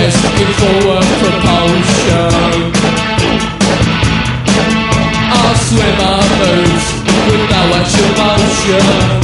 best in forward propulsion. Our swimmer moves with no actual motion.